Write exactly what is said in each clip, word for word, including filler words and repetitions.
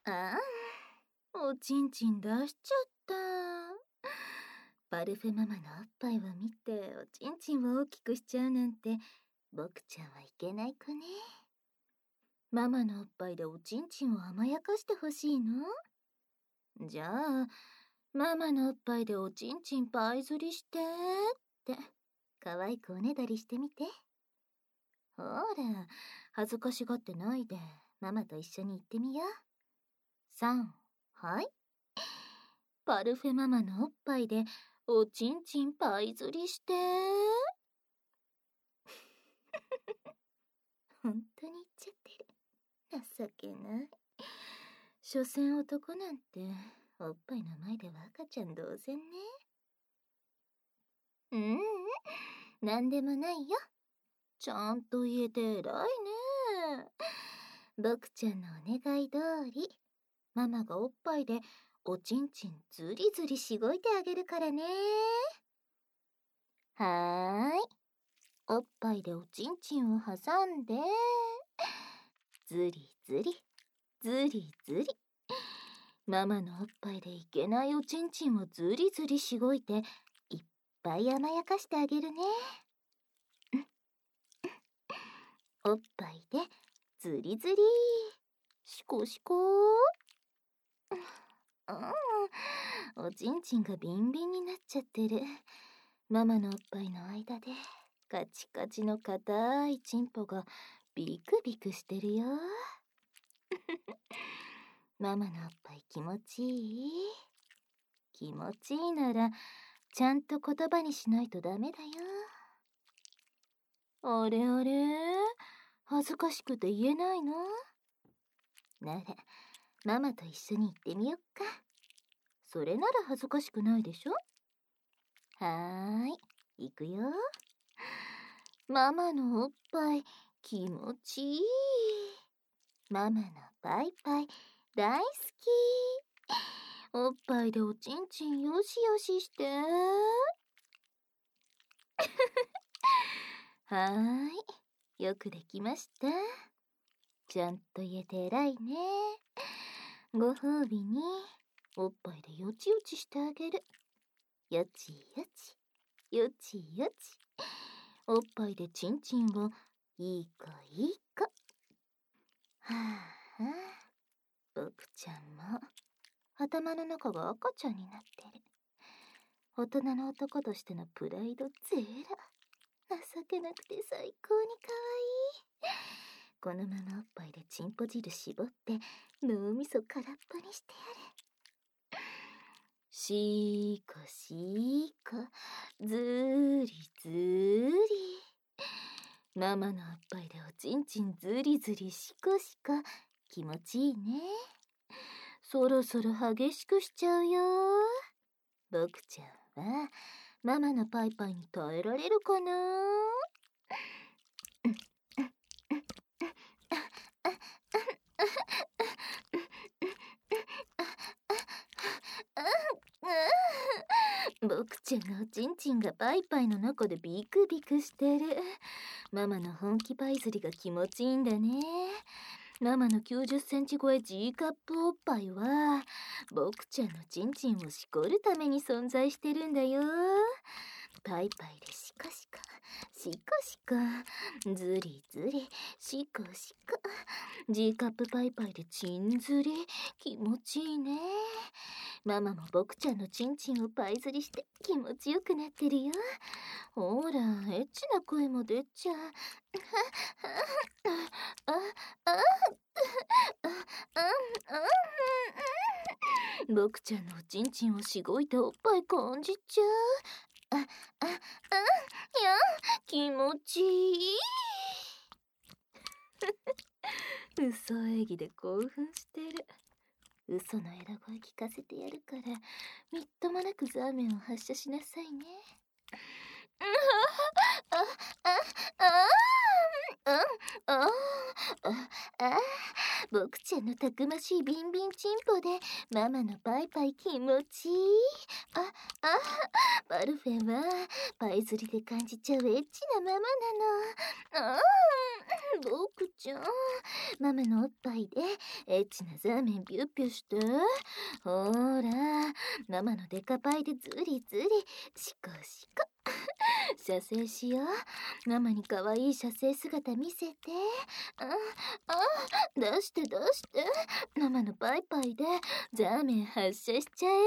ああ、おちんちん出しちゃった。パルフェママのおっぱいを見ておちんちんを大きくしちゃうなんて、僕ちゃんはいけない子ね。ママのおっぱいでおちんちんを甘やかしてほしいの？じゃあ、ママのおっぱいでおちんちんパイ釣りしてって可愛くおねだりしてみて。ほら、恥ずかしがってないでママと一緒に行ってみよう。さん、はい。パルフェママのおっぱいでおちんちんパイ釣りして。本当に言っちゃってる。情けない。所詮男なんておっぱいの前では赤ちゃん同然ね。ううん、なんでもないよ。ちゃんと言えて偉いね。僕ちゃんのお願い通り、ママがおっぱいでおちんちんずりずりしごいてあげるからね。はーい。おっぱいでおちんちんを挟んで、ずりずり、ずりずり。ママのおっぱいでいけないおちんちんをずりずりしごいて、いっぱい甘やかしてあげるね。おっぱいでずりずり、しこしこー。うん、おちんちんがビンビンになっちゃってる。ママのおっぱいの間でカチカチの硬いチンポがビクビクしてるよ。ママのおっぱい気持ちいい？気持ちいいならちゃんと言葉にしないとダメだよ。あれあれ、恥ずかしくて言えないの？ならママと一緒に行ってみよっか。それなら恥ずかしくないでしょ？はーい、行くよ。ママのおっぱい気持ちいい。ママのパイパイ大好き。おっぱいでおちんちんよしよしして。はーい、よくできました。ちゃんと言えて偉いね。ご褒美におっぱいでよちよちしてあげる。よちよち、よちよち。おっぱいでちんちんをいい子いい子。はあ、僕ちゃんも頭の中が赤ちゃんになってる。大人の男としてのプライドゼロ。情けなくて最高に可愛い。このままおっぱいでチンポ汁絞って脳みそ空っぽにしてやる。しーこしーこ、ずーりずーり。ママのおっぱいでおちんちんずりずりしこしこ、気持ちいいね。そろそろ激しくしちゃうよ。僕ちゃんはママのパイパイに耐えられるかな？僕ちゃんのおちんちんがパイパイの中でビクビクしてる。ママの本気パイ釣りが気持ちいいんだね。ママのきゅうじゅっセンチ超え G カップおっぱいは僕ちゃんのちんちんをしこるために存在してるんだよ。パイパイでシコシコ、シコシコ、ズリズリ、シコシコ。G カップパイパイでチンズリ、気持ちいいね。ママも僕ちゃんのチンチンをパイ釣りして気持ちよくなってるよ。ほら、エッチな声も出ちゃう。あ、あ、僕ちゃんのおちんちんをしごいておっぱい感じちゃう。あ、あ、あ、いや、気持ちいい。嘘演技で興奮してる。嘘の枝声聞かせてやるから、みっともなくザーメンを発射しなさいね。あ、あ、あ、あ、あ、あ、あ、 僕ちゃんのたくましいビンビンチンポでママのパイパイ気持ちいい。あ、あ、パルフェはパイ釣りで感じちゃうエッチなママなの。あー、僕ちゃん、ママのおっぱいでエッチなザーメンピュッピュして。ほーら、ママのデカパイでズリズリ、シコシコ。射精しよう。ママに可愛い射精姿見せて。あ、あ、出して出して。ママのパイパイでザーメン発射しちゃえ。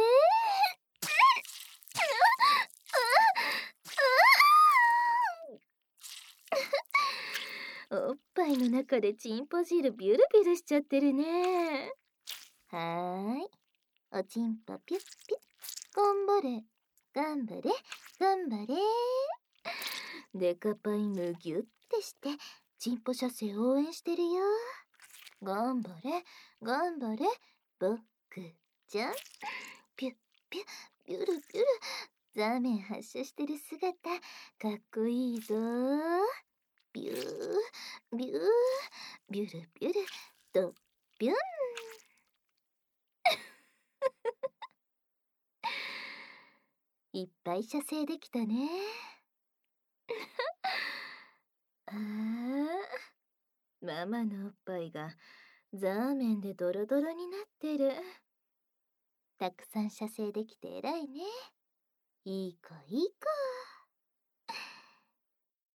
おっぱいの中でチンポ汁ビュルビュルしちゃってるね。はーい。おちんぽピュッピュッ。頑張れ。頑張れ。頑張れ。デカパイムギュッてしてチンポ射精応援してるよ。頑張れ頑張れ僕ちゃん。ピュッピュッビュルビュル。ザーメン発射してる姿かっこいいぞ。ビュービュービュルビュルとビュン。いっぱい射精できたね。ああ、ママのおっぱいがザーメンでドロドロになってる。たくさん射精できて偉いね。いい子いい子。